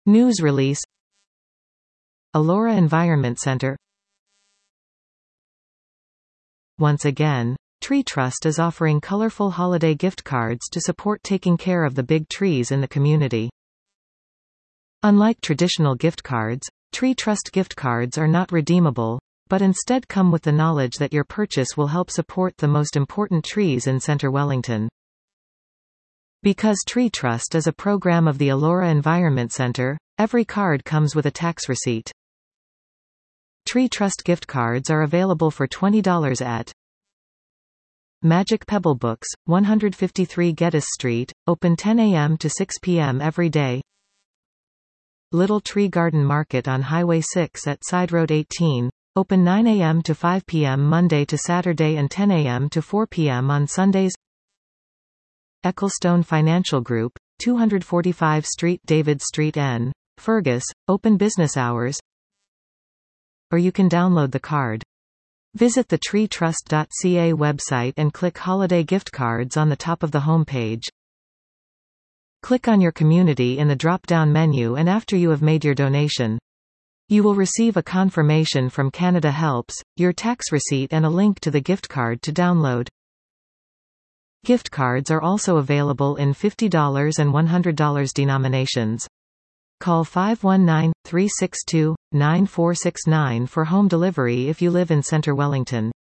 News release. Elora Environment Center. Once again, Tree Trust is offering colorful holiday gift cards to support taking care of the big trees in the community. Unlike traditional gift cards, Tree Trust gift cards are not redeemable, but instead come with the knowledge that your purchase will help support the most important trees in Centre Wellington. Because Tree Trust is a program of the Elora Environment Center, every card comes with a tax receipt. Tree Trust gift cards are available for $20 at Magic Pebble Books, 153 Geddes Street, open 10 a.m. to 6 p.m. every day. Little Tree Garden Market on Highway 6 at Side Road 18, open 9 a.m. to 5 p.m. Monday to Saturday and 10 a.m. to 4 p.m. on Sundays. Ecclestone Financial Group, 245 Street David Street N, Fergus, open business hours. Or you can download the card. Visit the treetrust.ca website and click Holiday Gift Cards on the top of the home page. Click on your community in the drop-down menu, and after you have made your donation, you will receive a confirmation from Canada Helps, your tax receipt and a link to the gift card to download. Gift cards are also available in $50 and $100 denominations. Call 519-362-9469 for home delivery if you live in Centre Wellington.